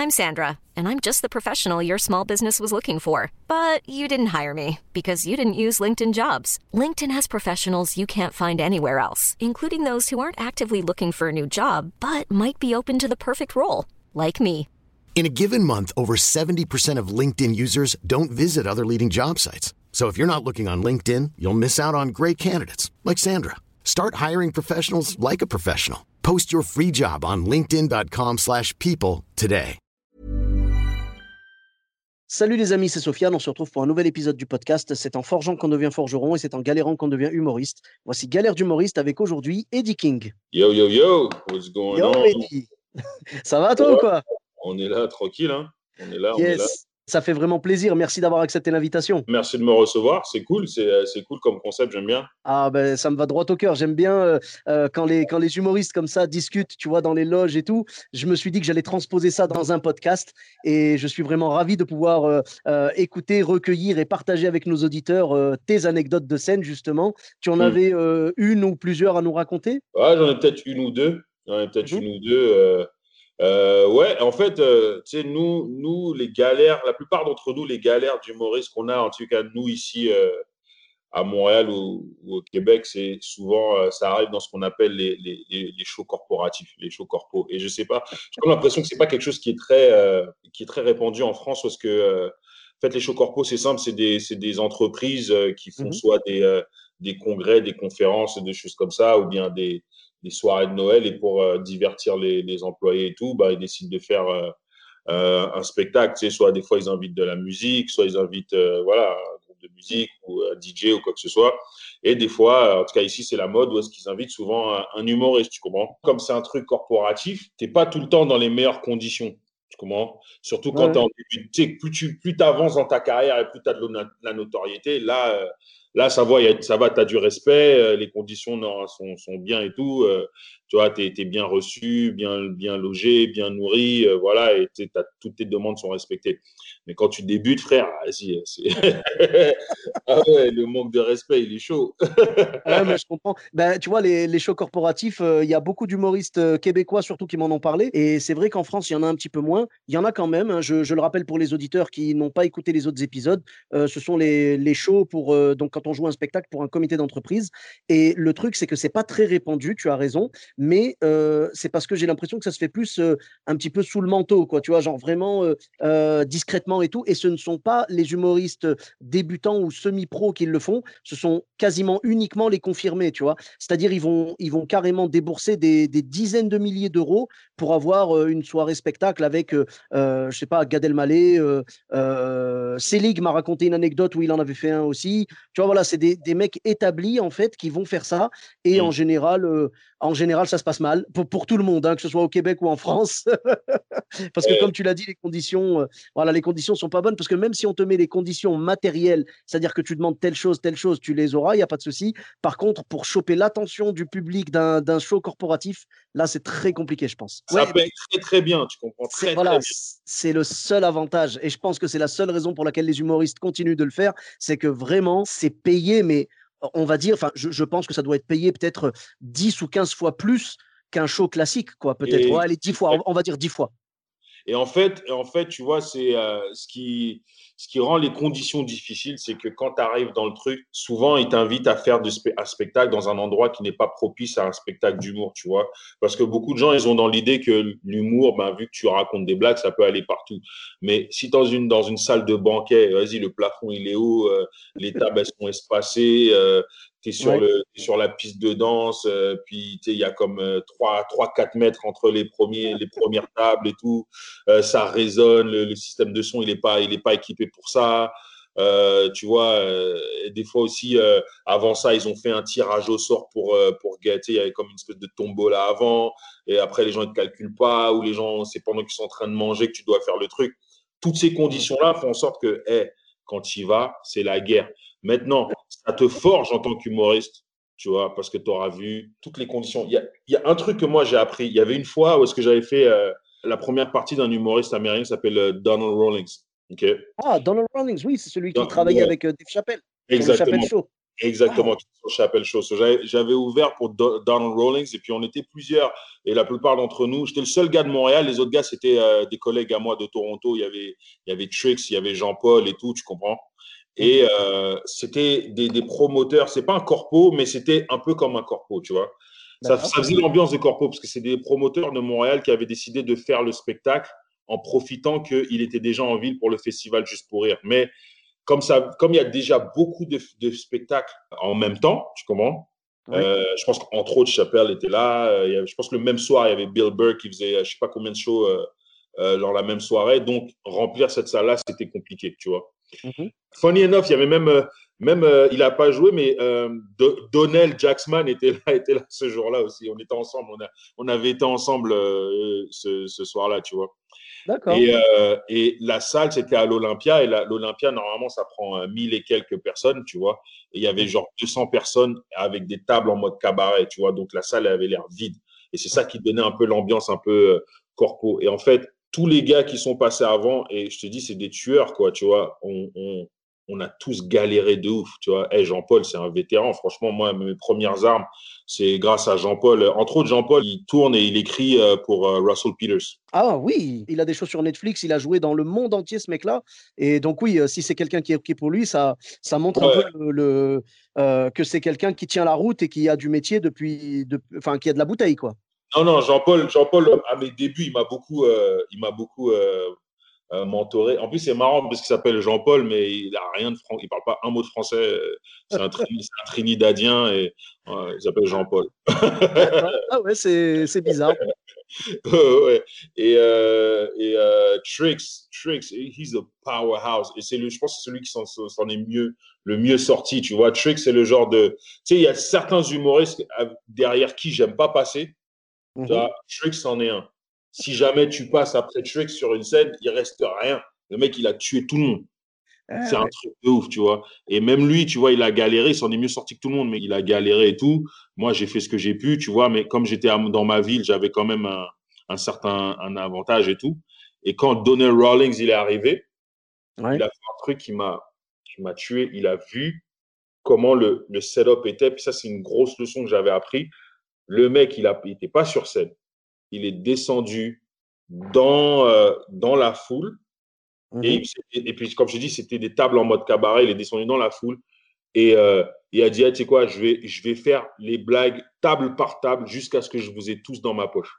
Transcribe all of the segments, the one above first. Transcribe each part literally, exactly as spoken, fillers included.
I'm Sandra, and I'm just the professional your small business was looking for. But you didn't hire me because you didn't use LinkedIn Jobs. LinkedIn has professionals you can't find anywhere else, including those who aren't actively looking for a new job, but might be open to the perfect role, like me. In a given month, over seventy percent of LinkedIn users don't visit other leading job sites. So if you're not looking on LinkedIn, you'll miss out on great candidates like Sandra. Start hiring professionals like a professional. Post your free job on linkedin.com slash people today. Salut les amis, c'est Sofiane. On se retrouve pour un nouvel épisode du podcast. C'est en forgeant qu'on devient forgeron et c'est en galérant qu'on devient humoriste. Voici Galère d'humoriste avec aujourd'hui Eddie King. Yo, yo, yo, what's going Yo, on? Eddie. Ça va toi ouais, ou quoi? On est là, tranquille, hein? On est là, yes. on est là. Ça fait vraiment plaisir. Merci d'avoir accepté l'invitation. Merci de me recevoir. C'est cool, c'est, c'est cool comme concept, j'aime bien. Ah ben ça me va droit au cœur. J'aime bien euh, euh, quand les quand les humoristes comme ça discutent, tu vois, dans les loges et tout. Je me suis dit que j'allais transposer ça dans un podcast et je suis vraiment ravi de pouvoir euh, euh, écouter, recueillir et partager avec nos auditeurs euh, tes anecdotes de scène justement. Tu en mmh. avais euh, une ou plusieurs à nous raconter? Ouais, j'en ai peut-être une ou deux. J'en ai peut-être mmh. une ou deux. Euh... Euh, ouais, en fait, euh, tu sais, nous, nous, les galères, la plupart d'entre nous, les galères d'humoristes qu'on a, en tout cas, nous, ici, euh, à Montréal ou, ou au Québec, c'est souvent, euh, ça arrive dans ce qu'on appelle les, les, les shows corporatifs, les shows corpos. Et je sais pas, j'ai comme l'impression que c'est pas quelque chose qui est très, euh, qui est très répandu en France parce que, euh, en fait, les shows corpos, c'est simple, c'est des, c'est des entreprises euh, qui font mmh. soit des, euh, des congrès, des conférences, des choses comme ça, ou bien des, des soirées de Noël, et pour euh, divertir les, les employés et tout, bah, ils décident de faire euh, euh, un spectacle. Tu sais, soit des fois, ils invitent de la musique, soit ils invitent euh, voilà, un groupe de musique ou un D J ou quoi que ce soit. Et des fois, en tout cas ici, c'est la mode où est-ce qu'ils invitent souvent un, un humoriste, tu comprends? Comme c'est un truc corporatif, tu n'es pas tout le temps dans les meilleures conditions. Tu comprends? Surtout quand ouais. tu es en début. Tu sais, plus tu plus avances dans ta carrière et plus tu as de la notoriété, là, euh, là ça va, ça va, tu as du respect, euh, les conditions non, sont, sont bien et tout. Euh, tu vois, tu es bien reçu, bien, bien logé, bien nourri, euh, voilà, et toutes tes demandes sont respectées. Mais quand tu débutes, frère, vas-y, c'est... ah ouais, le manque de respect, il est chaud. Ouais, mais je comprends. Ben, tu vois, les, les shows corporatifs, il euh, y a beaucoup d'humoristes euh, québécois surtout qui m'en ont parlé. Et c'est vrai qu'en France, il y en a un petit peu moins. Il y en a quand même. Hein, je, je le rappelle pour les auditeurs qui n'ont pas écouté les autres épisodes. Euh, ce sont les, les shows pour, euh, donc quand on joue un spectacle pour un comité d'entreprise. Et le truc, c'est que c'est pas très répandu, tu as raison. Mais euh, c'est parce que j'ai l'impression que ça se fait plus euh, un petit peu sous le manteau, quoi. Tu vois, genre vraiment euh, euh, discrètement et tout. Et ce ne sont pas les humoristes débutants ou semi-pro qui le font. Ce sont quasiment uniquement les confirmés, tu vois. C'est-à-dire, ils vont, ils vont carrément débourser des, des dizaines de milliers d'euros pour avoir euh, une soirée spectacle avec, euh, euh, je sais pas, Gad Elmaleh. Euh, euh, Selig m'a raconté une anecdote où il en avait fait un aussi. Tu vois, voilà, c'est des, des mecs établis, en fait, qui vont faire ça. Et mmh. en général, euh, en général, ça se passe mal pour, pour tout le monde, hein, que ce soit au Québec ou en France. Parce que, comme tu l'as dit, les conditions, euh, voilà, les conditions sont pas bonnes. Parce que même si on te met les conditions matérielles, c'est-à-dire que tu demandes telle chose, telle chose, tu les auras, il n'y a pas de souci. Par contre, pour choper l'attention du public d'un, d'un show corporatif, là, c'est très compliqué, je pense. Ça ouais, paye très, très bien, tu comprends très, c'est, voilà, très bien. C'est le seul avantage. Et je pense que c'est la seule raison pour laquelle les humoristes continuent de le faire. C'est que vraiment, c'est payé, mais on va dire, enfin, je, je pense que ça doit être payé peut-être dix ou quinze fois plus qu'un show classique, quoi. Peut-être, ouais, allez, dix fois, on va dire dix fois. Et en fait, en fait, tu vois, c'est euh, ce qui, ce qui rend les conditions difficiles, c'est que quand tu arrives dans le truc, souvent ils t'invitent à faire de spe- un spectacle dans un endroit qui n'est pas propice à un spectacle d'humour, tu vois. Parce que beaucoup de gens, ils ont dans l'idée que l'humour, ben, vu que tu racontes des blagues, ça peut aller partout. Mais si dans une dans une salle de banquet, vas-y, le plafond il est haut, euh, les tables elles sont espacées. Euh, tu es sur, ouais. le, t'es sur la piste de danse, euh, puis il y a comme euh, trois quatre mètres entre les, premiers, les premières tables et tout. Euh, ça résonne, le, le système de son, il n'est pas, il est pas équipé pour ça. Euh, tu vois, euh, des fois aussi, euh, avant ça, ils ont fait un tirage au sort pour, euh, pour gâter. Il y avait comme une espèce de tombola avant. Et après, les gens ne te calculent pas, ou les gens, c'est pendant qu'ils sont en train de manger que tu dois faire le truc. Toutes ces conditions-là font en sorte que, hey, quand tu y vas, c'est la guerre. Maintenant, ça te forge en tant qu'humoriste, tu vois, parce que tu auras vu toutes les conditions. Il y a, il y a un truc que moi, j'ai appris. Il y avait une fois où est-ce que j'avais fait euh, la première partie d'un humoriste américain qui s'appelle euh, Donald Rawlings. Okay. Ah, Donald Rawlings, oui, c'est celui qui Donc, travaillait ouais. avec euh, Dave Chappelle. Exactement. Sur le Chappelle Show. Exactement, Wow. qui sont Chapelle Show. So, J'avais j'avais ouvert pour Do- Donald Rawlings et puis on était plusieurs. Et la plupart d'entre nous, j'étais le seul gars de Montréal. Les autres gars, c'était euh, des collègues à moi de Toronto. Il y avait, il y avait Trix, il y avait Jean-Paul et tout, tu comprends? Et Mhm. euh, c'était des, des promoteurs. C'est pas un corpo, mais c'était un peu comme un corpo, tu vois. Ça, D'accord. ça faisait l'ambiance de corpo parce que c'est des promoteurs de Montréal qui avaient décidé de faire le spectacle en profitant qu'il était déjà en ville pour le festival Juste pour rire. Mais comme ça, comme il y a déjà beaucoup de, de spectacles en même temps, tu comprends? Oui. Euh, je pense qu'entre autres, Chappelle était là. Euh, il y avait- je pense que le même soir, il y avait Bill Burr qui faisait, euh, je sais pas combien de shows euh, euh, dans la même soirée. Donc, remplir cette salle-là, c'était compliqué, tu vois. Mhm. Funny enough, il y avait même, euh, même euh, il n'a pas joué, mais euh, Do- Donnell Jacksman était là, était là ce jour-là aussi. On était ensemble, on, a, on avait été ensemble euh, ce, ce soir-là, tu vois. D'accord. Et, euh, et la salle, c'était à l'Olympia. Et la- l'Olympia, normalement, ça prend euh, mille et quelques personnes, tu vois. Et il y avait Mhm. genre deux cents personnes avec des tables en mode cabaret, tu vois. Donc la salle, elle avait l'air vide. Et c'est ça qui donnait un peu l'ambiance un peu euh, corpo. Et en fait, tous les gars qui sont passés avant, et je te dis, c'est des tueurs, quoi, tu vois. On, on, on a tous galéré de ouf, tu vois. Hey, Jean-Paul, c'est un vétéran. Franchement, moi, mes premières armes, c'est grâce à Jean-Paul. Entre autres, Jean-Paul, il tourne et il écrit euh, pour euh, Russell Peters. Ah oui, il a des choses sur Netflix, il a joué dans le monde entier ce mec-là. Et donc oui, euh, si c'est quelqu'un qui est OK pour lui, ça, ça montre un peu Ouais, le, le, euh, que c'est quelqu'un qui tient la route et qui a du métier depuis, de- enfin qui a de la bouteille, quoi. non, non, Jean-Paul, Jean-Paul, à mes débuts, il m'a beaucoup, euh, il m'a beaucoup euh, euh, mentoré. En plus, c'est marrant parce qu'il s'appelle Jean-Paul, mais il a rien de français. Il parle pas un mot de français. euh, C'est un, Trini- c'est un Trinidadien et euh, il s'appelle Jean-Paul. D'accord. Ah ouais, c'est c'est bizarre. Ouais. Et, euh, et euh, Trix, Trix, he's a powerhouse. Et c'est le, je pense que c'est celui qui s'en, s'en est mieux, le mieux sorti. Tu vois, Trix, c'est le genre de, tu sais, il y a certains humoristes derrière qui j'aime pas passer. Tu Mhm. vois, Trix en est un. Si jamais tu passes après Trix sur une scène, il reste rien. Le mec, il a tué tout le monde. Ah C'est un ouais. truc de ouf, tu vois. Et même lui, tu vois, il a galéré, il s'en est mieux sorti que tout le monde, mais il a galéré et tout. Moi, j'ai fait ce que j'ai pu, tu vois, mais comme j'étais dans ma ville, j'avais quand même un, un certain un avantage et tout. Et quand Donnell Rawlings, il est arrivé, il Ouais. a fait un truc qui m'a qui m'a tué. Il a vu comment le, le setup était. Puis ça, c'est une grosse leçon que j'avais appris. Le mec, il n'était pas sur scène. Il est descendu dans, euh, dans la foule. Et, Mhm. et, et puis, comme je dis, c'était des tables en mode cabaret. Il est descendu dans la foule. Et euh, il a dit, hey, tu sais quoi, je vais, je vais faire les blagues table par table jusqu'à ce que je vous ai tous dans ma poche.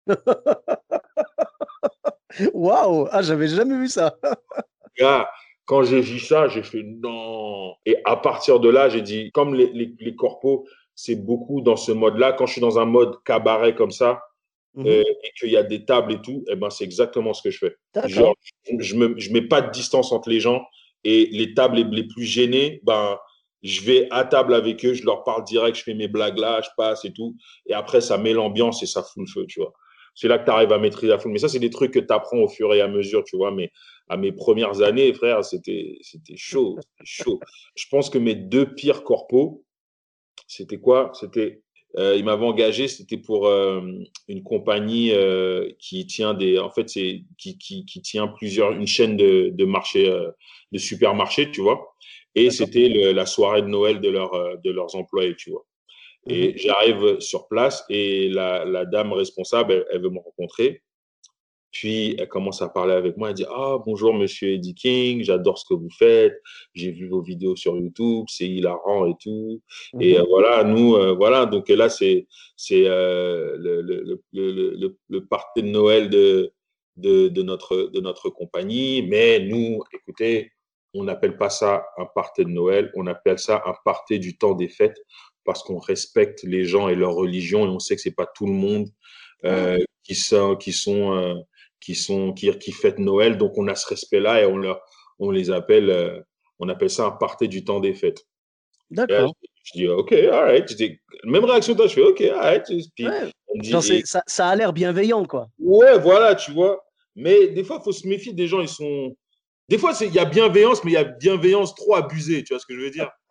Waouh! Ah, j'avais jamais vu ça. Gars, quand j'ai vu ça, j'ai fait non. Et à partir de là, j'ai dit, comme les, les, les corpos, c'est beaucoup dans ce mode-là. Quand je suis dans un mode cabaret comme ça, Mhm. euh, et qu'il y a des tables et tout, eh ben, c'est exactement ce que je fais. Genre, D'accord. je ne je mets pas de distance entre les gens et les tables les, les plus gênées, ben, je vais à table avec eux, je leur parle direct, je fais mes blagues là, je passe et tout. Et après, ça met l'ambiance et ça fout le feu, tu vois. C'est là que tu arrives à maîtriser la foule. Mais ça, c'est des trucs que tu apprends au fur et à mesure, tu vois. Mais à mes premières années, frère, c'était c'était chaud. C'était chaud. Je pense que mes deux pires corpos, c'était quoi? C'était, euh, il m'avait engagé, c'était pour euh, une compagnie euh, qui tient des, en fait, c'est qui, qui, qui tient plusieurs, une chaîne de, de marchés, euh, de supermarchés, tu vois. Et D'accord. c'était le- la soirée de Noël de, leur, euh, de leurs employés, tu vois. Mhm. Et j'arrive sur place et la, la dame responsable, elle, elle veut me rencontrer. Puis elle commence à parler avec moi. Elle dit, ah, bonjour, monsieur Eddie King, j'adore ce que vous faites. J'ai vu vos vidéos sur YouTube, c'est hilarant et tout. Et Mhm. euh, voilà, nous, euh, voilà. Donc là, c'est c'est euh, le, le, le, le, le, le party de Noël de, de, de, notre, de notre compagnie. Mais nous, écoutez, on n'appelle pas ça un party de Noël, on appelle ça un party du temps des fêtes parce qu'on respecte les gens et leur religion et on sait que c'est pas tout le monde Ah, euh, qui sont, qui sont euh, qui sont qui, qui fêtent Noël, donc on a ce respect-là et on leur on les appelle euh, on appelle ça un party du temps des fêtes. Et là, d'accord. je, je dis ok, alright. Je dis, même réaction que toi, je fais ok, alright. Puis Ouais. on me dit Genre, c'est, et, ça, ça a l'air bienveillant, quoi. ouais, voilà, tu vois. Mais des fois, il faut se méfier des gens. Ils sont des fois, c'est il y a bienveillance, mais il y a bienveillance trop abusée. Tu vois ce que je veux dire?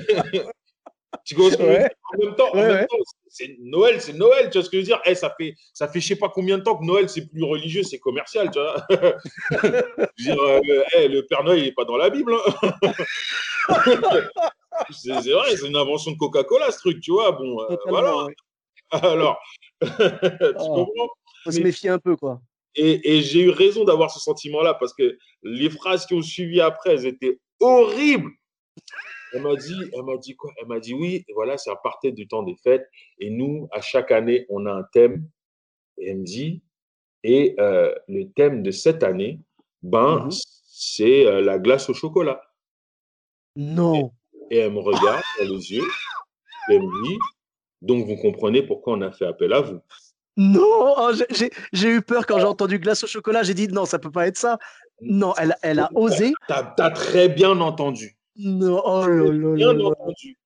Tu vois ce que je veux dire? Ouais, En même temps, en ouais, même ouais. temps, c'est Noël, c'est Noël, tu vois ce que je veux dire? Eh, ça fait, ça fait je sais pas combien de temps que Noël, c'est plus religieux, c'est commercial, tu vois. Je veux dire, euh, le, eh, le Père Noël, il est pas dans la Bible, hein. C'est c'est vrai, c'est une invention de Coca-Cola, ce truc, tu vois. Bon, euh, voilà. Totalement, oui. Alors, tu Oh, comprends? faut se Mais, méfier un peu, quoi. et, et j'ai eu raison d'avoir ce sentiment-là parce que les phrases qui ont suivi après, elles étaient horribles. Elle m'a dit, elle m'a dit quoi? Elle m'a dit oui, voilà, ça partait du temps des fêtes. Et nous, à chaque année, on a un thème. Et elle me dit, et euh, le thème de cette année, ben, Mhm. c'est euh, la glace au chocolat. Et, Non, et elle me regarde dans les yeux et elle me dit, donc vous comprenez pourquoi on a fait appel à vous. non, oh, j'ai- j'ai j'ai eu peur quand j'ai entendu glace au chocolat. J'ai dit non, ça peut pas être ça. Non, elle, elle a osé. T'as, t'as très bien entendu. Non, oh là là Bien là là. entendu.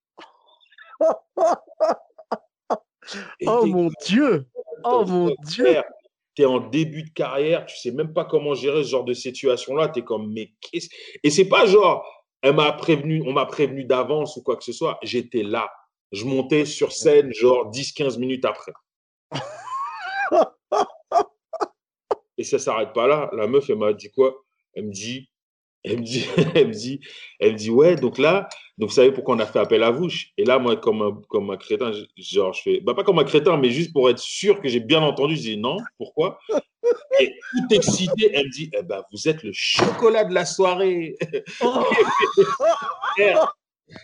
Et Oh t'es mon Dieu, oh comme mon ça, Dieu. frère, t'es en début de carrière, tu sais même pas comment gérer ce genre de situation-là. T'es comme, mais qu'est-ce. Et c'est pas genre, elle m'a prévenu, on m'a prévenu d'avance ou quoi que ce soit. J'étais là. Je montais sur scène, genre dix quinze minutes après. Et ça s'arrête pas là. La meuf, elle m'a dit quoi? Elle me dit, elle me dit, elle me dit, elle me dit, ouais, donc là, donc vous savez pourquoi on a fait appel à vous? Et là, moi, comme un, comme un crétin, je- genre, je fais, bah, pas comme un crétin, mais juste pour être sûr que j'ai bien entendu, je dis non, pourquoi? Et tout excité, elle me dit, eh ben, vous êtes le chocolat de la soirée. Frère, Oh,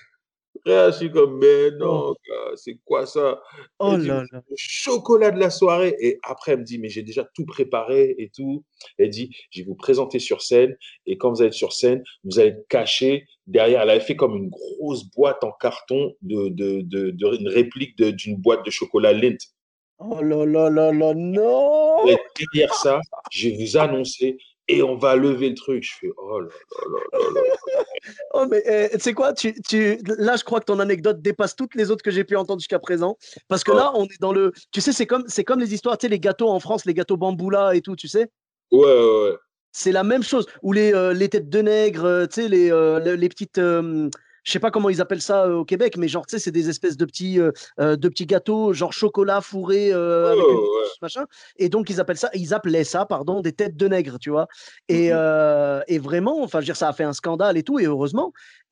frère, je suis comme, mais oh, non, gars, c'est quoi ça? oh Elle dit, là là. le chocolat de la soirée. Et après, elle me dit, mais j'ai déjà tout préparé et tout. Elle dit, je vais vous présenter sur scène. Et quand vous allez être sur scène, vous allez être caché derrière. Elle avait fait comme une grosse boîte en carton de, de, de, de une réplique de- d'une boîte de chocolat Lindt. Oh là là là là, Vous allez non! être derrière ça, je vais vous annoncer et on va lever le truc. Je fais, oh là là là là là. Oh, mais eh, tu sais quoi? Tu, tu, là, je crois que ton anecdote dépasse toutes les autres que j'ai pu entendre jusqu'à présent. Parce que Oh, là, on est dans le. Tu sais, c'est comme, c'est comme les histoires, tu sais, les gâteaux en France, les gâteaux bamboula et tout, tu sais? ouais, ouais, ouais. C'est la même chose. Ou les, euh, les têtes de nègre, euh, tu sais, les, euh, les, les petites. Euh, je sais pas comment ils appellent ça euh, au Québec, mais genre, tu sais, c'est des espèces de petits, euh, euh, de petits gâteaux, genre chocolat fourré euh, avec une Oh, ouais. sauce, machin. Et donc, ils appellent ça, ils appelaient ça, pardon, des têtes de nègre, tu vois. Et, Mhm. euh, et vraiment, enfin, je veux dire, ça a fait un scandale et tout, et heureusement.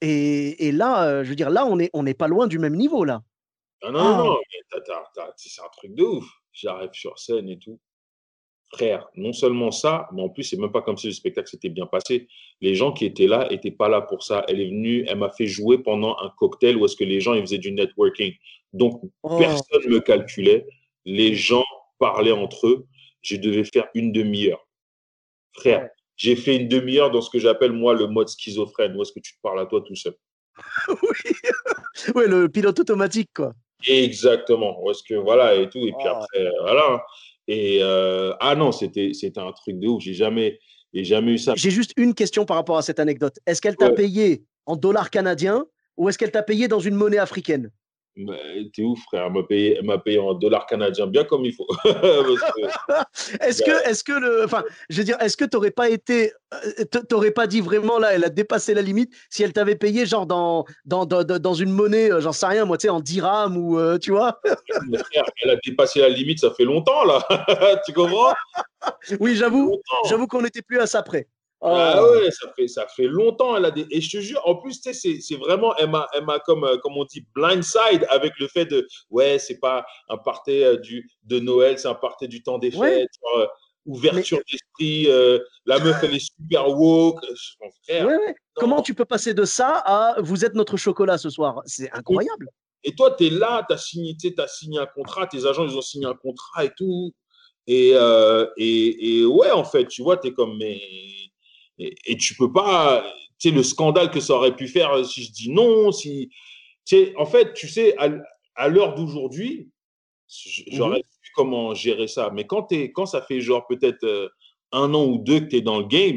Et, et là, euh, je veux dire, là, on est, on n'est pas loin du même niveau, là. Ah non, non, Ah, non, mais t'as- t'as- t'as- c'est un truc de ouf. J'arrive sur scène et tout. Frère, non seulement ça, mais en plus, c'est même pas comme si le spectacle s'était bien passé. Les gens qui étaient là étaient pas là pour ça. Elle est venue, elle m'a fait jouer pendant un cocktail où est-ce que les gens ils faisaient du networking. Donc, oh, personne me calculait. Les gens parlaient entre eux. Je devais faire une demi-heure. Frère, ouais. j'ai fait une demi-heure dans ce que j'appelle moi le mode schizophrène, où est-ce que tu te parles à toi tout seul. Oui, ouais, le pilote automatique, quoi. Exactement. Où est-ce que voilà et tout. Et puis Oh. après, euh, voilà. Et euh, ah non, c'était c'était un truc de ouf. J'ai jamais, j'ai jamais eu ça. J'ai juste une question par rapport à cette anecdote. Est-ce qu'elle t'a Ouais. payé en dollars canadiens ou est-ce qu'elle t'a payé dans une monnaie africaine? Bah, t'es ouf, frère. Elle m'a payé, elle m'a payé en dollars canadiens bien comme il faut. Parce que, Est-ce bah, que, est-ce que le, enfin, je veux dire, est-ce que t'aurais pas été, euh, t- t'aurais pas dit vraiment là, elle a dépassé la limite si elle t'avait payé genre dans, dans, dans, dans une monnaie, euh, j'en sais rien, moi, tu sais, en dirham ou, euh, tu vois? mais frère, elle a dépassé la limite, ça fait longtemps là. Tu comprends? Oui, j'avoue, Longtemps. j'avoue qu'on n'était plus à ça près. Ah Oh, ouais, ça fait, ça fait longtemps. Elle a des... Et je te jure, en plus, tu sais, c'est c'est vraiment, elle m'a, elle m'a comme, euh, comme on dit, blindside avec le fait de, ouais, c'est pas un party euh, du, de Noël, c'est un party du temps des ouais, fêtes, genre, euh, mais, ouverture d'esprit, euh, la meuf, elle est super woke. Mon frère, ouais, ouais. Comment non. tu peux passer de ça à vous êtes notre chocolat ce soir? C'est incroyable. Et toi, tu es là, tu as signé, tu as signé un contrat, tes agents, ils ont signé un contrat et tout. Et, euh, et, et ouais, en fait, tu vois, tu es comme, mais. Et, et tu peux pas. Tu sais, le scandale que ça aurait pu faire euh, si je dis non, si. Tu sais, en fait, tu sais, à, à l'heure d'aujourd'hui, j'aurais Mhm. su comment gérer ça. Mais quand, t'es, quand ça fait genre peut-être euh, un an ou deux que tu es dans le game,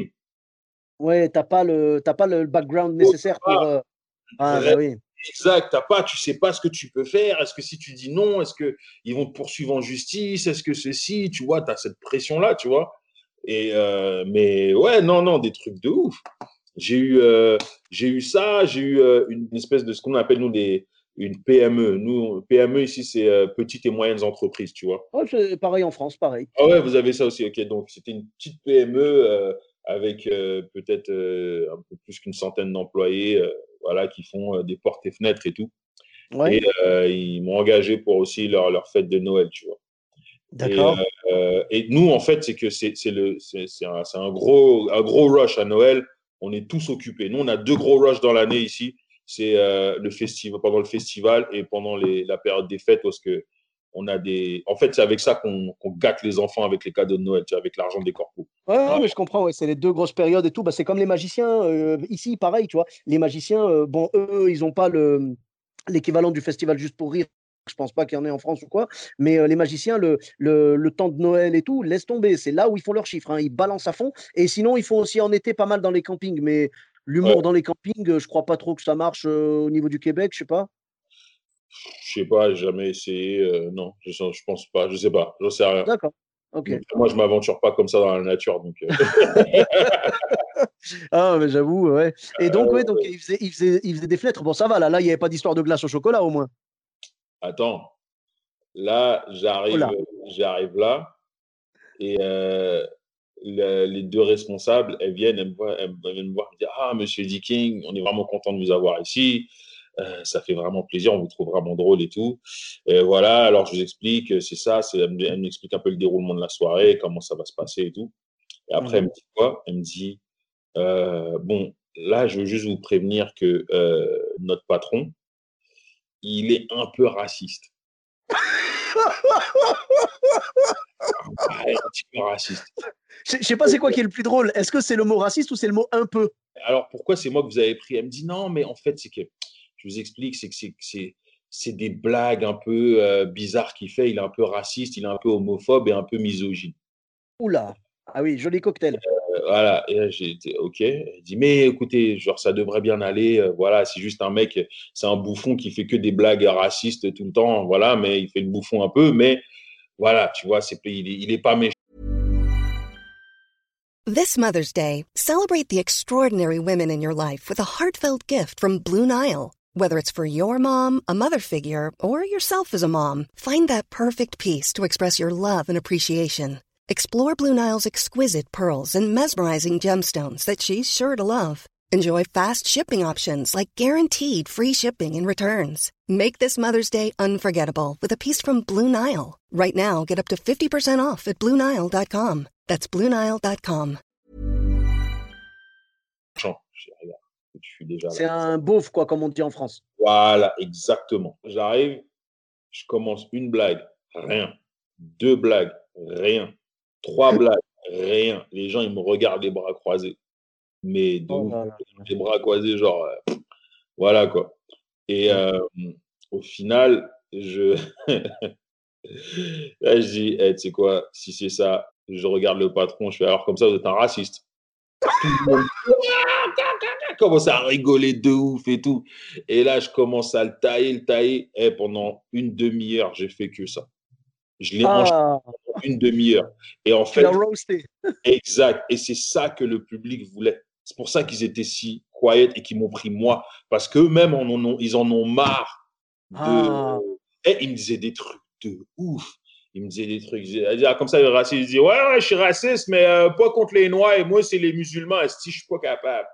Ouais, t'as pas le, t'as pas le background oh, nécessaire ah, pour. euh, Ah, bah vraiment oui. exact, t'as pas, tu sais pas ce que tu peux faire. Est-ce que si tu dis non, est-ce que ils vont te poursuivre en justice? Est-ce que ceci, tu vois, t'as cette pression-là, tu vois. Et euh, mais ouais, non, non, des trucs de ouf. J'ai eu, euh, j'ai eu ça, j'ai eu euh, une espèce de ce qu'on appelle nous des une P M E. Nous, P M E ici, c'est euh, petites et moyennes entreprises, tu vois. Ouais, c'est pareil en France, pareil. Ah ouais, vous avez ça aussi, ok. Donc c'était une petite P M E euh, avec euh, peut-être euh, un peu plus qu'une centaine d'employés. euh, voilà, qui font euh, des portes et fenêtres et tout. Ouais, Et euh, ils m'ont engagé pour aussi leur, leur fête de Noël, tu vois. Et, euh, d'accord. euh, et nous, en fait, c'est que c'est c'est le c'est c'est un, c'est un gros un gros rush à Noël. On est tous occupés. Nous, on a deux gros rushs dans l'année ici. C'est euh, le festival pendant le festival et pendant les, la période des fêtes parce que on a des. En fait, c'est avec ça qu'on qu'on gâte les enfants avec les cadeaux de Noël, tu sais, avec l'argent des corpos. Ouais, Ah, ouais, mais je comprends, ouais, c'est les deux grosses périodes et tout. Bah, c'est comme les magiciens, heu, ici, pareil, tu vois? Les magiciens, heu, bon, eux, ils ont pas le, mmh, l'équivalent du festival Juste pour rire. Je pense pas qu'il y en ait en France ou quoi, mais heu, les magiciens, le le le temps de Noël et tout, laisse tomber. C'est là où ils font leurs chiffres, hein. Ils balancent à fond et sinon, ils font aussi en été pas mal dans les campings, mais ouais, l'humour dans les campings, heu, je crois pas trop que ça marche, heu, au niveau du Québec, je sais pas? je sais pas, j'ai jamais essayé. Euh, non, je sens- je pense pas. Je sais pas. J'en sais rien. D'accord, OK. Moi, je m'aventure pas comme ça dans la nature, donc. euh, Ah, mais j'avoue, ouais et donc ouais, donc ils faisaient ils faisaient ils faisaient des fenêtres. Bon, ça va, là là, il y avait pas d'histoire de glace au chocolat, au moins? Attends, là, Oh j'arrive, là! j'arrive là et euh, le- les deux responsables, elles viennent, elles me voient, elles, elles viennent me voir, elles me disent, ah, Monsieur Dicking, on est vraiment content de vous avoir ici. Euh, ça fait vraiment plaisir, on vous trouve vraiment drôle et tout. Et voilà, alors je vous explique, c'est ça, c'est, elle me- elle m'explique un peu le déroulement de la soirée, comment ça va se passer et tout. Et après, elle Mmh. me dit quoi? Elle me dit, euh, bon, là, je veux juste vous prévenir que euh, notre patron, il est un peu raciste. Ouais, un petit peu raciste. Je je sais pas c'est quoi qui est le plus drôle. Est-ce que c'est le mot raciste ou c'est le mot un peu? Alors pourquoi c'est moi que vous avez pris? Elle me dit non, mais en fait, c'est que je vous explique, c'est que c'est c'est c'est des blagues un peu euh, bizarres qu'il fait. Il est un peu raciste, il est un peu homophobe et un peu misogyne. Ouh là! Ah oui, joli cocktail. Euh, voilà, et là j'ai été ok. Elle dit mais écoutez, genre ça devrait bien aller. euh, voilà, c'est juste un mec, c'est un bouffon qui fait que des blagues racistes tout le temps. Voilà, mais il fait le bouffon un peu, mais voilà, tu vois, c'est il est, il est pas méchant. This Mother's Day, celebrate the extraordinary women in your life with a heartfelt gift from Blue Nile. Whether it's for your mom, a mother figure, or yourself as a mom, find that perfect piece to express your love and appreciation. Explore Blue Nile's exquisite pearls and mesmerizing gemstones that she's sure to love. Enjoy fast shipping options like guaranteed free shipping and returns. Make this Mother's Day unforgettable with a piece from Blue Nile. Right now, get up to fifty percent off at Blue Nile dot com. That's Blue Nile dot com. Je dis, regarde, je suis déjà là. C'est un beauf, quoi, comme on dit en France. Voilà, exactement. J'arrive, je commence une blague, rien. Deux blagues, rien. Trois blagues, rien. Les gens, ils me regardent les bras croisés. Mais de Oh ouf, là là. les bras croisés, genre, euh, voilà quoi. Et Mmh. euh, au final, je. Là, je dis, eh, tu sais quoi, si c'est ça, je regarde le patron, je fais alors comme ça, vous êtes un raciste. Tout le monde commence à rigoler de ouf et tout. Et là, je commence à le tailler, le tailler. Et pendant une demi-heure, j'ai fait que ça. Je l'ai enchaîné Ah! pendant une demi-heure. Et en Tu l'as fait, roasté. exact. Et c'est ça que le public voulait. C'est pour ça qu'ils étaient si quiet et qu'ils m'ont pris moi. Parce qu'eux-mêmes, en ont, ils en ont marre de. Ah! Et ils me disaient des trucs de ouf. Ils me disaient des trucs. Ils disaient, ah, comme ça, le raciste, ils disaient, ouais, ouais, je suis raciste, mais euh, pas contre les Noirs. Et moi, c'est les musulmans. Et si je suis pas capable.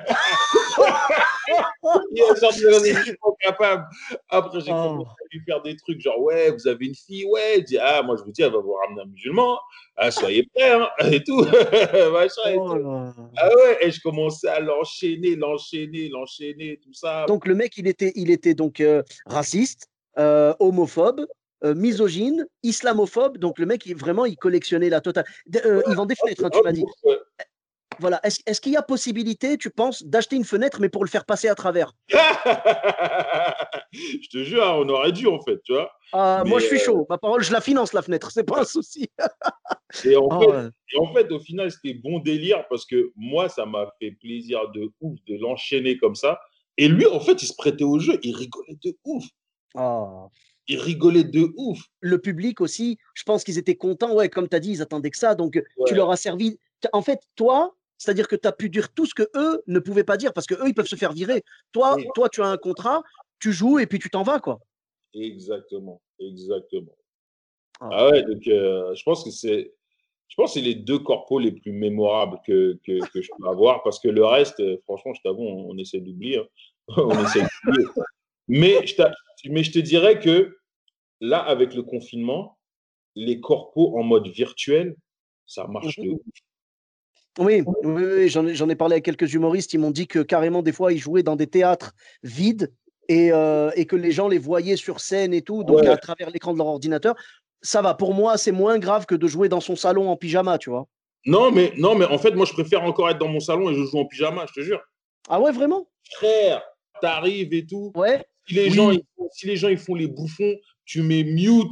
Il a sorti de C'est je suis pas capable. Après, j'ai commencé oh! à lui faire des trucs genre, ouais, vous avez une fille, ouais. Il dit, ah, moi, je vous dis, elle va vous ramener un musulman. Ah, soyez prêts, hein, et tout. Machin et Oh tout. là! Ah ouais, et je commençais à l'enchaîner, l'enchaîner, l'enchaîner, tout ça. Donc le mec, il était il était donc, heu, raciste, heu, homophobe, heu, misogyne, islamophobe. Donc le mec, il vraiment, il collectionnait la totale. D heu, il vend des fenêtres, hein, tu Hop, m'as dit? hop, ouais. Voilà. Est-ce est-ce qu'il y a possibilité, tu penses, d'acheter une fenêtre, mais pour le faire passer à travers? Je te jure, on aurait dû, en fait, tu vois. Ah, moi, Mais, je suis euh, chaud. Ma parole, je la finance, la fenêtre, c'est pas un souci. et en Oh, fait, ouais. et en fait, au final, c'était bon délire parce que moi, ça m'a fait plaisir de ouf de l'enchaîner comme ça. Et lui, en fait, il se prêtait au jeu, il rigolait de ouf. Ah. Il rigolait de ouf. Le public aussi, je pense qu'ils étaient contents. Ouais, comme tu as dit, ils attendaient que ça. Donc, heu, tu Ouais, leur as servi tu en fait, toi, c'est-à-dire que tu as pu dire tout ce qu'eux ne pouvaient pas dire parce qu'eux, ils peuvent se faire virer. Toi et- toi, tu as un contrat, tu joues et puis tu t'en vas, quoi. exactement, exactement. Ah. Ah ouais, donc euh, je pense que c'est, je pense que c'est les deux corpos les plus mémorables que, que, que je peux avoir parce que le reste, euh, franchement, je t'avoue, on, on essaie d'oublier, hein. On essaye. Mais je, mais je te dirais que là, avec le confinement, les corpos en mode virtuel, ça marche de ouf. Oui, oui, oui, j'en ai, j'en ai parlé avec quelques humoristes. Ils m'ont dit que carrément, des fois, ils jouaient dans des théâtres vides et, euh, et que les gens les voyaient sur scène et tout, donc Ouais. à travers l'écran de leur ordinateur. Ça va, pour moi, c'est moins grave que de jouer dans son salon en pyjama, tu vois. Non, mais, non, mais en fait, moi, je préfère encore être dans mon salon et je joue en pyjama, je te jure. Ah ouais, vraiment? Frère, t'arrives et tout. Ouais. Si les, Oui. gens, ils, si les gens ils font les bouffons, tu mets mute,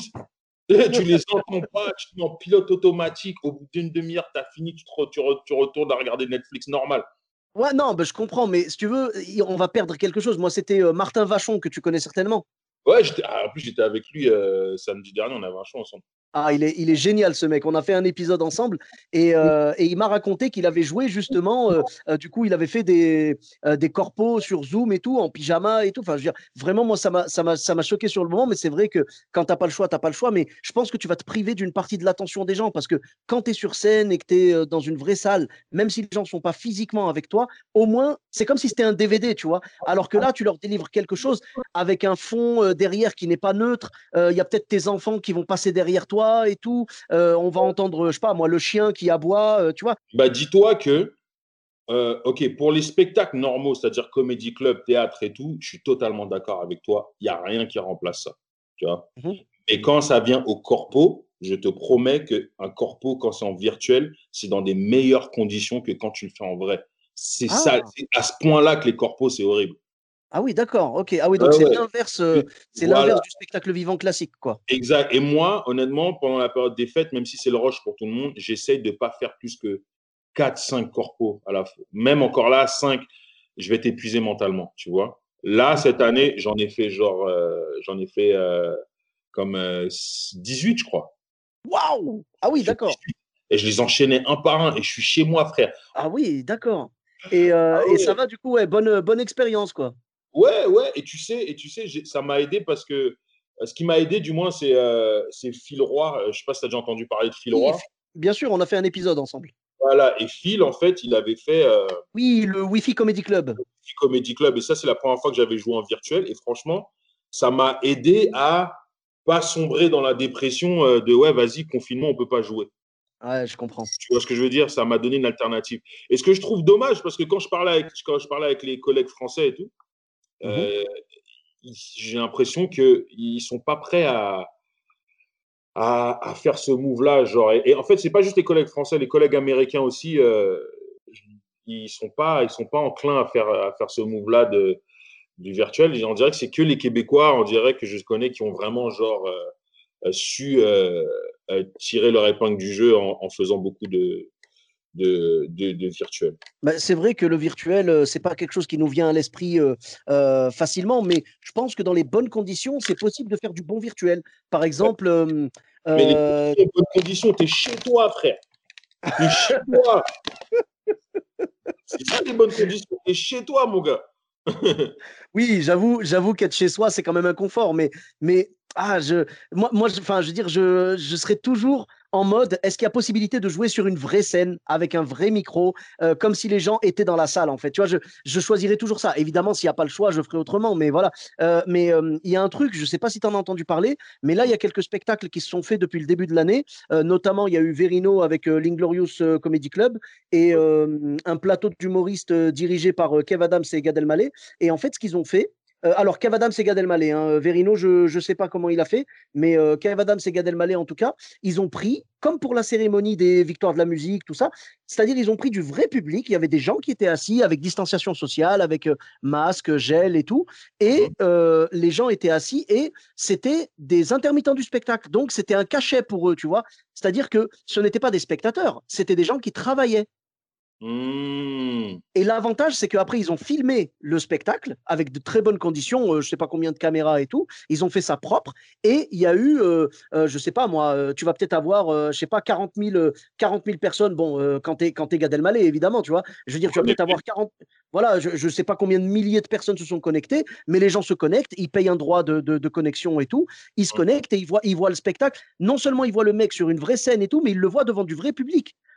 tu les entends pas, tu te mets en pilote automatique. Au bout d'une demi-heure, t'as fini, tu, te re, tu, re, tu retournes à regarder Netflix normal. Ouais, non, bah, je comprends, mais si tu veux, on va perdre quelque chose. Moi, c'était euh, Martin Vachon, que tu connais certainement. Ouais, ah, en plus, j'étais avec lui euh, samedi dernier, on avait un show ensemble. Ah, il est, il est génial, ce mec. On a fait un épisode ensemble et, euh, et il m'a raconté qu'il avait joué justement. Euh, euh, du coup, il avait fait des, euh, des corpos sur Zoom et tout, en pyjama et tout. Enfin, je veux dire, vraiment, moi, ça m'a, ça m'a, ça m'a choqué sur le moment, mais c'est vrai que quand t'as pas le choix, t'as pas le choix. Mais je pense que tu vas te priver d'une partie de l'attention des gens parce que quand tu es sur scène et que tu es dans une vraie salle, même si les gens sont pas physiquement avec toi, au moins, c'est comme si c'était un D V D, tu vois. Alors que là, tu leur délivres quelque chose avec un fond euh, derrière qui n'est pas neutre. Il euh, y a peut-être tes enfants qui vont passer derrière toi et tout, euh, on va entendre, je sais pas moi, le chien qui aboie, euh, tu vois. Bah, dis-toi que, euh, ok, pour les spectacles normaux, c'est-à-dire comédie club, théâtre et tout, je suis totalement d'accord avec toi. Il n'y a rien qui remplace ça, tu vois. Mm-hmm. Et quand ça vient au corpo, je te promets qu'un corpo, quand c'est en virtuel, c'est dans des meilleures conditions que quand tu le fais en vrai. C'est ah. ça, c'est à ce point-là que les corpos, c'est horrible. Ah oui, d'accord, ok. Ah oui, donc ouais, c'est ouais. l'inverse, euh, c'est voilà. l'inverse du spectacle vivant classique, quoi. Exact. Et moi, honnêtement, pendant la période des fêtes, même si c'est le rush pour tout le monde, j'essaye de ne pas faire plus que quatre cinq corpos à la fois. Même encore là, cinq, je vais t'épuiser mentalement, tu vois. Là, cette année, j'en ai fait genre, euh, j'en ai fait euh, comme euh, dix-huit, je crois. Waouh! Ah oui, d'accord. Et je les enchaînais un par un et je suis chez moi, frère. Ah oui, d'accord. Et, euh, ah ouais. et ça va, du coup, ouais, bonne, bonne expérience, quoi. Ouais, ouais, et tu sais, et tu sais ça m'a aidé parce que ce qui m'a aidé, du moins, c'est euh, Phil Roy. Je ne sais pas si tu as déjà entendu parler de Phil Roy. Oui, bien sûr, on a fait un épisode ensemble. Voilà, et Phil, en fait, il avait fait. Euh, oui, le Wi-Fi Comedy Club. Le Wi-Fi Comedy Club, et ça, c'est la première fois que j'avais joué en virtuel. Et franchement, ça m'a aidé à pas sombrer dans la dépression euh, de ouais, vas-y, confinement, on ne peut pas jouer. Ouais, je comprends. Tu vois ce que je veux dire? Ça m'a donné une alternative. Et ce que je trouve dommage, parce que quand je parlais avec, quand je parlais avec les collègues français et tout, mmh. euh, j'ai l'impression qu'ils ne sont pas prêts à, à, à faire ce move-là. Genre. Et, et en fait, ce n'est pas juste les collègues français, les collègues américains aussi, euh, ils ne sont pas, ils sont pas enclins à faire, à faire ce move-là de, du virtuel. Et on dirait que c'est que les Québécois, on dirait que je connais, qui ont vraiment genre, euh, su euh, euh, tirer leur épingle du jeu en, en faisant beaucoup de, de, de, de virtuel. Ben, c'est vrai que le virtuel, euh, c'est pas quelque chose qui nous vient à l'esprit euh, euh, facilement, mais je pense que dans les bonnes conditions, c'est possible de faire du bon virtuel. Par exemple, euh, mais euh... les bonnes conditions, t'es chez toi, frère. T'es chez toi. C'est ça les bonnes conditions. T'es chez toi, mon gars. Oui, j'avoue, j'avoue qu'être chez soi, c'est quand même un confort, mais, mais ah, je, moi, moi, enfin, je veux dire, je, je serais toujours en mode, est-ce qu'il y a possibilité de jouer sur une vraie scène avec un vrai micro, euh, comme si les gens étaient dans la salle, en fait. Tu vois, je, je choisirais toujours ça. Évidemment, s'il n'y a pas le choix, je ferai autrement, mais voilà. Euh, mais euh, il y a un truc, je ne sais pas si tu en as entendu parler, mais là, il y a quelques spectacles qui se sont faits depuis le début de l'année. Euh, notamment, il y a eu Verino avec euh, l'Inglorious euh, Comedy Club et euh, un plateau d'humoristes euh, dirigé par euh, Kev Adams et Gad Elmaleh. Et en fait, ce qu'ils ont fait, Euh, alors, Kev Adams et Gad Elmaleh, hein, Verino, je ne sais pas comment il a fait, mais euh, Kev Adams et Gad Elmaleh, en tout cas, ils ont pris, comme pour la cérémonie des victoires de la musique, tout ça, c'est-à-dire ils ont pris du vrai public, il y avait des gens qui étaient assis avec distanciation sociale, avec euh, masque, gel et tout, et euh, les gens étaient assis et c'était des intermittents du spectacle, donc c'était un cachet pour eux, tu vois, c'est-à-dire que ce n'étaient pas des spectateurs, c'était des gens qui travaillaient. Mmh. Et l'avantage, c'est qu'après, ils ont filmé le spectacle avec de très bonnes conditions, euh, je ne sais pas combien de caméras et tout. Ils ont fait ça propre. Et il y a eu, euh, euh, je ne sais pas moi, euh, tu vas peut-être avoir, euh, je ne sais pas, quarante mille, euh, quarante mille personnes. Bon, euh, quand tu es quand t'es Gad Elmaleh, évidemment, tu vois. Je veux dire, tu vas peut-être avoir quarante. Voilà, je ne sais pas combien de milliers de personnes se sont connectées, mais les gens se connectent, ils payent un droit de, de, de connexion et tout. Ils se connectent et ils voient, ils voient le spectacle. Non seulement ils voient le mec sur une vraie scène et tout, mais ils le voient devant du vrai public.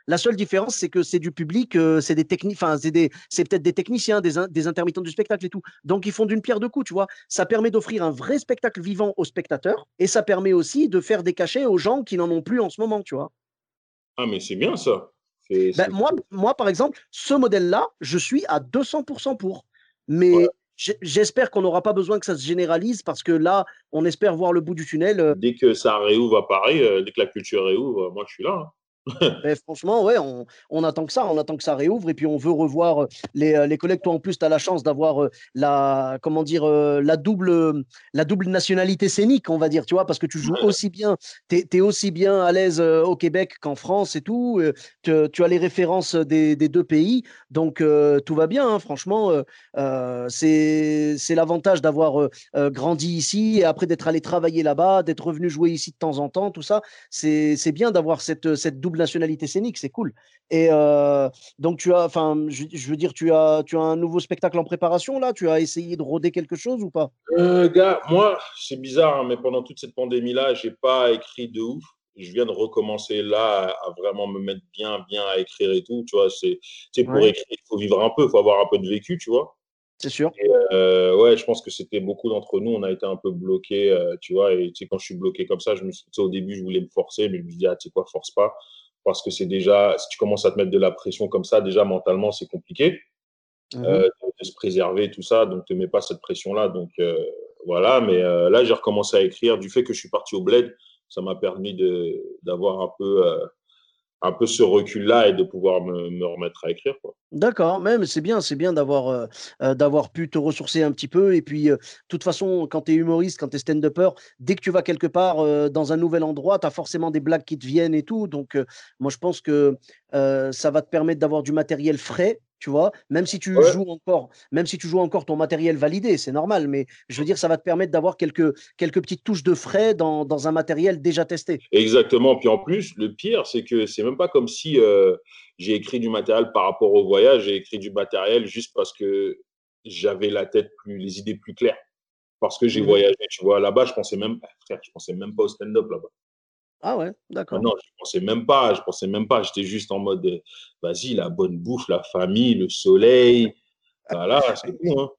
La seule différence, c'est que c'est du public, euh, c'est des techniques, enfin, c'est des, c'est peut-être des techniciens, des, in- des intermittents du spectacle et tout. Donc, ils font d'une pierre deux coups, tu vois. Ça permet d'offrir un vrai spectacle vivant aux spectateurs et ça permet aussi de faire des cachets aux gens qui n'en ont plus en ce moment, tu vois. Ah, mais c'est bien ça. C'est, Ben, c'est moi, cool. moi, par exemple, ce modèle-là, je suis à deux cents pour cent pour. Ouais. Mais j'ai- j'espère qu'on n'aura pas besoin que ça se généralise parce que là, on espère voir le bout du tunnel. euh, Dès que ça réouvre à Paris, euh, dès que la culture réouvre, moi, je suis là. Hein. Ben, franchement, ouais, on, on attend que ça, on attend que ça réouvre et puis on veut revoir euh, les, euh, les collègues. Toi, en plus, tu as la chance d'avoir euh, la, comment dire, euh, la double, euh, la double nationalité scénique, on va dire, tu vois, parce que tu joues aussi bien, tu es, aussi bien à l'aise euh, au Québec qu'en France et tout. euh, tu, tu as les références des, des deux pays, donc euh, tout va bien, hein, franchement. euh, euh, c'est, c'est l'avantage d'avoir euh, euh, grandi ici et après d'être allé travailler là-bas, d'être revenu jouer ici de temps en temps, tout ça c'est c'est bien d'avoir cette, cette double nationalité scénique, c'est cool. Et euh, donc, tu as, enfin, je, je veux dire, tu as, tu as un nouveau spectacle en préparation là? Tu as essayé de roder quelque chose ou pas? Euh, gars, moi, c'est bizarre, hein, mais pendant toute cette pandémie-là, j'ai pas écrit de ouf. Je viens de recommencer là à, à vraiment me mettre bien, bien à écrire et tout. Tu vois, c'est, c'est pour Ouais, écrire, il faut vivre un peu, il faut avoir un peu de vécu, tu vois. c'est sûr. Euh, ouais, je pense que c'était beaucoup d'entre nous, on a été un peu bloqués, euh, tu vois. Et tu sais, quand je suis bloqué comme ça, je me suis, tu sais, au début, je voulais me forcer, mais je me suis dit, ah, tu sais quoi, force pas. Parce que c'est déjà, si tu commences à te mettre de la pression comme ça, déjà mentalement, c'est compliqué Mhm. euh, de, de se préserver, tout ça. Donc, ne te mets pas cette pression-là. Donc, euh, voilà. Mais euh, là, j'ai recommencé à écrire. Du fait que je suis parti au bled, ça m'a permis de, d'avoir un peu, euh, un peu ce recul-là et de pouvoir me, me remettre à écrire, quoi. D'accord, même c'est bien, c'est bien d'avoir euh, euh, d'avoir pu te ressourcer un petit peu. Et puis, euh, de toute façon, quand tu es humoriste, quand tu es stand-upper, dès que tu vas quelque part euh, dans un nouvel endroit, tu as forcément des blagues qui te viennent et tout. Donc, euh, moi, je pense que euh, ça va te permettre d'avoir du matériel frais, tu vois, même si tu Ouais, joues encore, même si tu joues encore ton matériel validé, c'est normal. Mais je veux dire, ça va te permettre d'avoir quelques, quelques petites touches de frais dans, dans un matériel déjà testé. exactement. Puis en plus, le pire, c'est que c'est même pas comme si euh, j'ai écrit du matériel par rapport au voyage. J'ai écrit du matériel juste parce que j'avais la tête plus, les idées plus claires. Parce que j'ai Mhm. voyagé, tu vois. Là-bas, je pensais même, frère, je pensais même pas au stand-up là-bas. Ah ouais, Ah d'accord. non, je pensais même pas, je pensais même pas. J'étais juste en mode, euh, vas-y, la bonne bouffe, la famille, le soleil. Voilà, c'est tout, hein.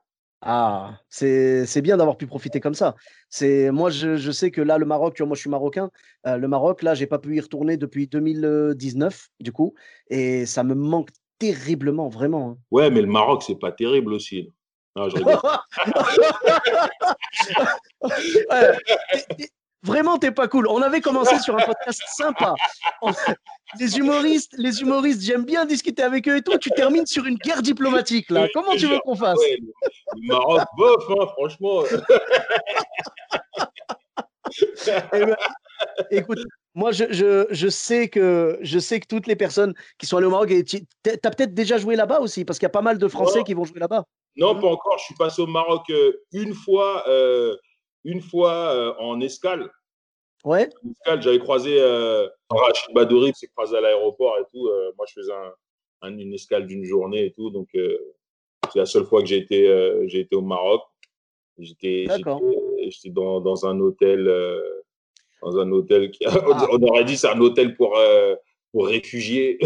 Ah, c'est c'est bien d'avoir pu profiter comme ça. C'est moi je, je sais que là le Maroc, tu vois, moi je suis marocain. Euh, le Maroc, là, j'ai pas pu y retourner depuis deux mille dix-neuf, du coup, et ça me manque terriblement, vraiment, hein. Ouais, mais le Maroc, c'est pas terrible aussi. Non, je rigole. Ouais, t'es- t'es- vraiment, t'es pas cool. On avait commencé sur un podcast sympa. On- Les humoristes, les humoristes, j'aime bien discuter avec eux et tout. Tu termines sur une guerre diplomatique Je là. Comment te tu veux jure. qu'on Ah fasse? ouais, le, le Maroc, bof, hein, franchement. Eh ben, écoute, moi, je, je, je sais que, je sais que toutes les personnes qui sont allées au Maroc, et tu as peut-être déjà joué là-bas aussi, parce qu'il y a pas mal de Non, Français qui vont jouer là-bas. non, Hmm. pas encore. Je suis passé au Maroc euh, une fois, euh, une fois euh, en escale. Ouais, En escale, j'avais croisé euh, Rachid Badouri, qui s'est croisé à l'aéroport et tout. Euh, moi, je faisais un, un- une escale d'une journée et tout. Donc, euh, c'est la seule fois que j'ai été, euh, j'ai été au Maroc. J'étais, d'accord. j'étais, j'étais dans, dans un hôtel, euh, dans un hôtel qui, Ah, on aurait dit c'est un hôtel pour, euh, pour réfugiés.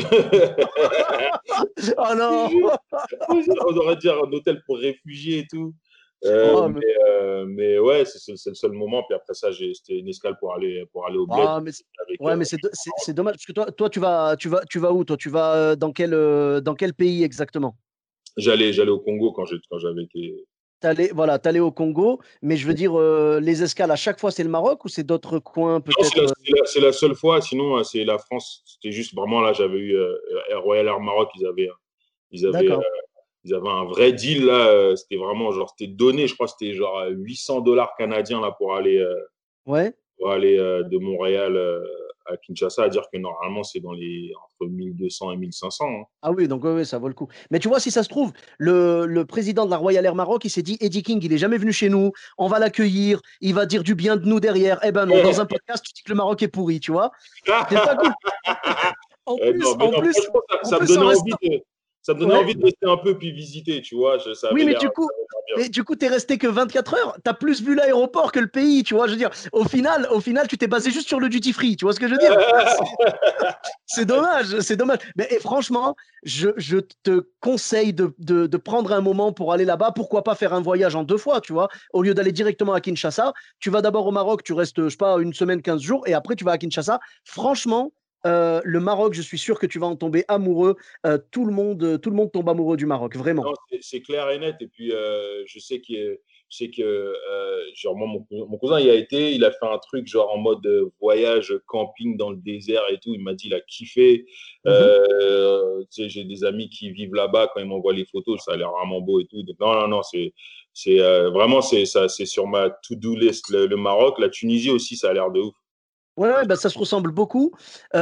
oh non! On aurait dit un hôtel pour réfugiés et tout. Euh, Oh, mais, mais, euh, mais ouais, c'est, c'est, c'est le seul moment. Puis après ça, j'ai, c'était une escale pour aller, pour aller au bled ah, mais c'est- avec. ouais, Euh, mais c'est do- c'est- c'est dommage, parce que toi, toi tu vas, tu vas, tu vas où? Toi, tu vas euh, dans quel, euh, dans quel pays exactement? j'allais, j'allais au Congo quand, j'ai, quand j'avais été. T'allais, voilà, t'allais au Congo, mais je veux dire, euh, les escales, à chaque fois, c'est le Maroc ou c'est d'autres coins Non, c'est la, peut-être? euh, c'est la- c'est la seule fois. Sinon, euh, c'est la France. C'était juste vraiment là, j'avais eu euh, Air Royal Air Maroc. Ils avaient, ils avaient, euh, D'accord. ils avaient un vrai deal là. euh, C'était vraiment genre, c'était donné. Je crois que c'était genre euh, huit cents dollars canadiens là pour aller, euh, Ouais. pour aller euh, de Montréal euh, à Kinshasa. À dire que normalement, c'est dans les entre mille deux cents et mille cinq cents, hein. Ah oui, donc ouais, ouais, ça vaut le coup. Mais tu vois, si ça se trouve, le, le président de la Royal Air Maroc, il s'est dit, Eddie King, il est jamais venu chez nous, on va l'accueillir, il va dire du bien de nous derrière. Eh ben non, dans un podcast, tu dis que le Maroc est pourri, tu vois. C'est pas cool. En Euh, plus, non, mais en non, plus, franchement, ça, en ça me plus, en donnait envie restant, de. ça me donnait Ouais. envie de rester un peu puis visiter, tu vois. Je, ça Oui, avait mais l'air, du coup, ça avait l'air bien. mais du coup, t'es resté que vingt-quatre heures. T'as plus vu l'aéroport que le pays, tu vois. Je veux dire, au final, au final, tu t'es basé juste sur le duty free. Tu vois ce que je veux dire? C'est c'est dommage, c'est dommage. Mais et franchement, je, je te conseille de, de, de prendre un moment pour aller là-bas. Pourquoi pas faire un voyage en deux fois, tu vois? Au lieu d'aller directement à Kinshasa, tu vas d'abord au Maroc, tu restes, je sais pas, une semaine, quinze jours, et après tu vas à Kinshasa. Franchement, euh, le Maroc, je suis sûr que tu vas en tomber amoureux. Euh, tout le monde, tout le monde tombe amoureux du Maroc, vraiment. Non, c'est c'est clair et net. Et puis, euh, je sais que, je sais que euh, genre, moi, mon, cou- mon cousin, il a été, il a fait un truc genre en mode euh, voyage camping dans le désert et tout. Il m'a dit, il a kiffé. Mhm. Euh, tu sais, j'ai des amis qui vivent là-bas. Quand ils m'envoient les photos, ça a l'air vraiment beau et tout. Donc, non, non, non, c'est, c'est euh, vraiment, c'est ça, c'est sur ma to-do list. Le, le Maroc, la Tunisie aussi, ça a l'air de ouf. Ouais, ouais, bah, ça se ressemble beaucoup.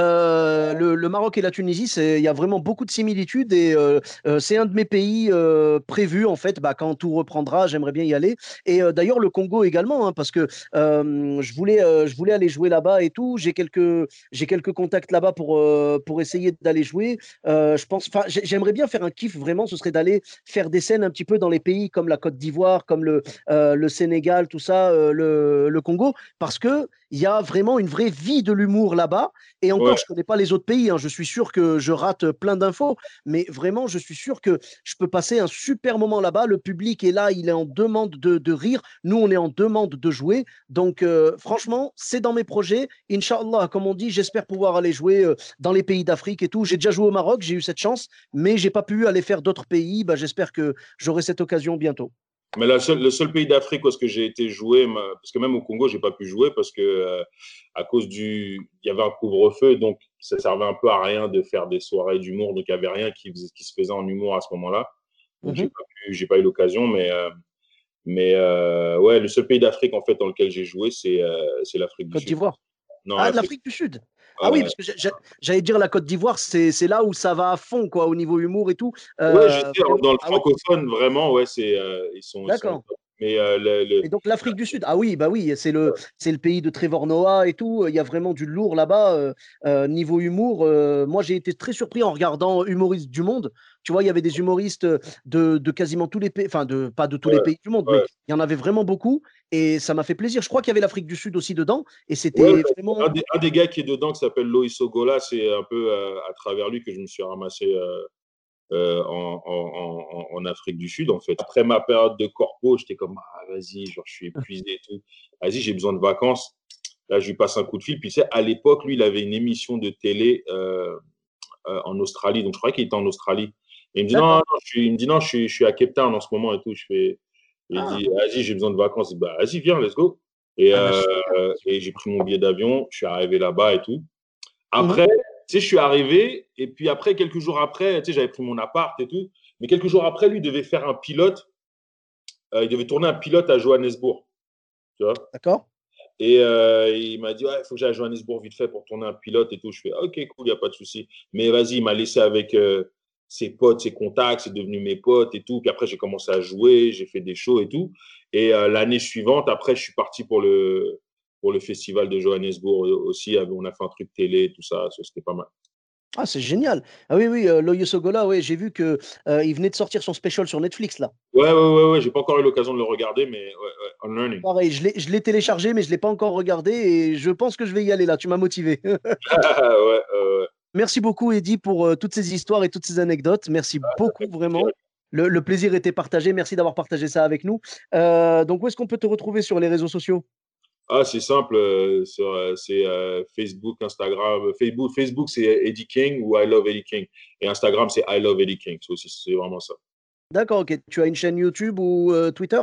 Euh, le, le Maroc et la Tunisie, c'est, il y a vraiment beaucoup de similitudes et euh, euh, c'est un de mes pays euh, prévus en fait. Bah, quand tout reprendra, j'aimerais bien y aller. Et euh, d'ailleurs le Congo également, hein, parce que euh, je voulais, euh, je voulais aller jouer là-bas et tout. J'ai quelques, j'ai quelques contacts là-bas pour euh, pour essayer d'aller jouer. Euh, je pense, enfin, j'ai- j'aimerais bien faire un kiff vraiment. Ce serait d'aller faire des scènes un petit peu dans les pays comme la Côte d'Ivoire, comme le euh, le Sénégal, tout ça, euh, le le Congo, parce que il y a vraiment une vraie vie de l'humour là-bas. Et encore, Ouais. je ne connais pas les autres pays, hein. Je suis sûr que je rate plein d'infos, mais vraiment, je suis sûr que je peux passer un super moment là-bas. Le public est là, il est en demande de, de rire. Nous, on est en demande de jouer. Donc, euh, franchement, c'est dans mes projets. Inch'Allah, comme on dit, j'espère pouvoir aller jouer euh, dans les pays d'Afrique et tout. J'ai déjà joué au Maroc, j'ai eu cette chance, mais j'ai pas pu aller faire d'autres pays. Bah, j'espère que j'aurai cette occasion bientôt. Mais la seule, le seul pays d'Afrique où est-ce que j'ai été jouer, ma- parce que même au Congo, j'ai pas pu jouer parce que euh, à cause du, il y avait un couvre-feu, donc ça servait un peu à rien de faire des soirées d'humour, donc il y avait rien qui, faisait- qui se faisait en humour à ce moment-là, donc j'ai Mhm. pas pu, j'ai pas eu l'occasion, mais euh, mais euh, ouais, le seul pays d'Afrique en fait dans lequel j'ai joué, c'est euh, c'est l'Afrique du Côte Sud. d'Ivoire. Non, Ah, de l'Afrique. l'Afrique du Sud. Ah oui, Ouais, parce que j'ai- j'ai- j'allais dire la Côte d'Ivoire, c'est c'est là où ça va à fond, quoi, au niveau humour et tout. ouais, je Euh, sais, vraiment. dans le Ah ouais, francophone, vraiment, ouais, c'est euh, ils sont ils sont d'accord. top. Mais euh, le, le- Et donc l'Afrique du Sud, ah oui, bah oui, c'est le, c'est le pays de Trevor Noah et tout. Il y a vraiment du lourd là-bas. euh, euh, niveau humour, euh, moi j'ai été très surpris en regardant Humoristes du Monde. Tu vois, il y avait des humoristes de, de quasiment tous les pays, enfin de, pas de tous les ouais, pays du monde, mais ouais. il y en avait vraiment beaucoup. Et ça m'a fait plaisir. Je crois qu'il y avait l'Afrique du Sud aussi dedans. Et Ouais, c'était bah, vraiment. un des, un des gars qui est dedans, qui s'appelle Loïs Ogola, c'est un peu euh, à travers lui que je me suis ramassé euh, euh, en, en, en, en Afrique du Sud, en fait. Après ma période de corpo, j'étais comme, ah, vas-y, genre, je suis épuisé et tout. Vas-y, j'ai besoin de vacances. Là, je lui passe un coup de fil. Puis, tu sais, à l'époque, lui, il avait une émission de télé euh, euh, en Australie. Donc, je croyais qu'il était en Australie. Et il me dit, non, non, D'accord. je suis, il me dit, non, je suis, je suis à Cape Town en ce moment et tout. Je fais, il Ah, dit, vas-y, j'ai besoin de vacances. Je dis, bah, vas-y, viens, let's go. Et, ah bah euh, super. et j'ai pris mon billet d'avion. Je suis arrivé là-bas et tout. Mhm. Après, tu sais, je suis arrivé, et puis après, quelques jours après, tu sais, j'avais pris mon appart et tout, mais quelques jours après, lui devait faire un pilote, euh, il devait tourner un pilote à Johannesburg, tu vois. D'accord. Et euh, il m'a dit, ouais, il faut que j'aille à Johannesburg vite fait pour tourner un pilote et tout. Je fais, ok, cool, il n'y a pas de souci. Mais vas-y, il m'a laissé avec euh, ses potes, ses contacts, c'est devenu mes potes et tout. Puis après, j'ai commencé à jouer, j'ai fait des shows et tout. Et euh, l'année suivante, après, je suis parti pour le, pour le festival de Johannesburg aussi. On a fait un truc télé, tout ça, ça c'était pas mal. Ah, c'est génial. Ah oui, oui, euh, Loyo Sogola, ouais, j'ai vu que euh, il venait de sortir son special sur Netflix là. Ouais, ouais, ouais, ouais. J'ai pas encore eu l'occasion de le regarder, mais ouais, ouais, on learning. Pareil, je l'ai, je l'ai téléchargé, mais je l'ai pas encore regardé et je pense que je vais y aller là. Tu m'as motivé. ouais, euh, Merci beaucoup, Eddy, pour euh, toutes ces histoires et toutes ces anecdotes. Merci beaucoup, vraiment. Le, le plaisir était partagé. Merci d'avoir partagé ça avec nous. Euh, donc, où est-ce qu'on peut te retrouver sur les réseaux sociaux? ah, c'est simple, euh, sur, euh, c'est euh, Facebook, Instagram. Facebook, Facebook c'est Eddie King ou I Love Eddie King. Et Instagram, c'est I Love Eddie King. So, c'est c'est vraiment ça. D'accord, ok. Tu as une chaîne YouTube ou euh, Twitter?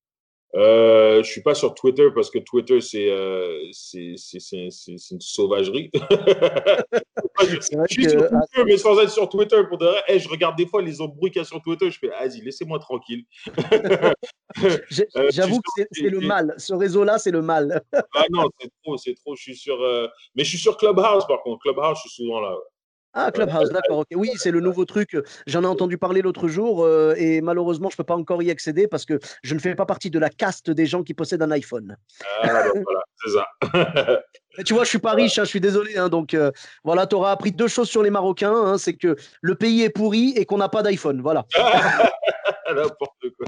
Euh, je suis pas sur Twitter parce que Twitter, c'est euh, c'est c'est- c'est- c'est- c'est une sauvagerie. je, C'est vrai je suis sur que ah, Twitter, mais sans être sur Twitter. Pour de vrai, hey, je regarde des fois les embrouilles qu'il y a sur Twitter. Je fais, vas-y, laissez-moi tranquille. j'ai- Euh, je suis j'avoue que c'est c'est le sur- mal. Ce réseau-là, c'est le mal. Ah non, c'est trop, c'est trop. Je suis sur, euh, mais je suis sur Clubhouse par contre. Clubhouse, je suis souvent là. Ouais. Ah, Clubhouse, d'accord, ok. Oui, c'est le nouveau truc. J'en ai entendu parler l'autre jour euh, et malheureusement, je peux pas encore y accéder parce que je ne fais pas partie de la caste des gens qui possèdent un iPhone. Ah, bah voilà, c'est ça. Mais tu vois, je suis pas riche, hein, je suis désolé. Hein, donc euh, voilà, tu auras appris deux choses sur les Marocains. Hein, c'est que le pays est pourri et qu'on n'a pas d'iPhone. Voilà. N'importe quoi.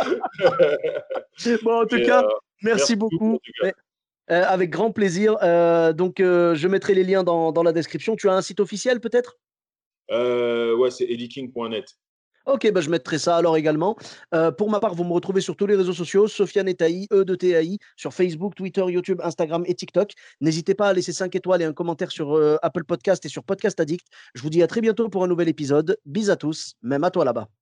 Bon, en tout Mais, cas, euh, merci merci beaucoup, en beaucoup. tout cas. Mais, euh, avec grand plaisir. Euh, donc, euh, je mettrai les liens dans, dans la description. Tu as un site officiel peut-être? Euh, ouais, c'est eddieking point net. Ok, bah, je mettrai ça alors également. Euh, pour ma part, vous me retrouvez sur tous les réseaux sociaux, Sofiane Etaï, E de T A I, sur Facebook, Twitter, YouTube, Instagram et TikTok. N'hésitez pas à laisser cinq étoiles et un commentaire sur euh, Apple Podcast et sur Podcast Addict. Je vous dis à très bientôt pour un nouvel épisode. Bis à tous, même à toi là-bas.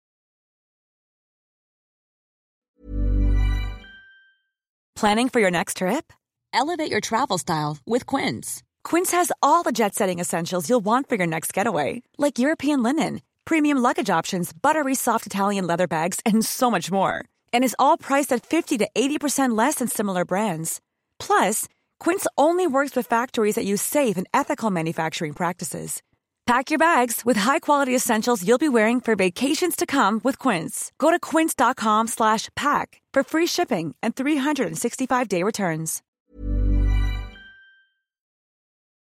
Planning for your next trip? Elevate your travel style with Quince. Quince has all the jet-setting essentials you'll want for your next getaway, like European linen, premium luggage options, buttery soft Italian leather bags, and so much more. And is all priced at fifty to eighty percent less than similar brands. Plus, Quince only works with factories that use safe and ethical manufacturing practices. Pack your bags with high-quality essentials you'll be wearing for vacations to come with Quince. Go to quince dot com slash pack for free shipping and three sixty-five day returns.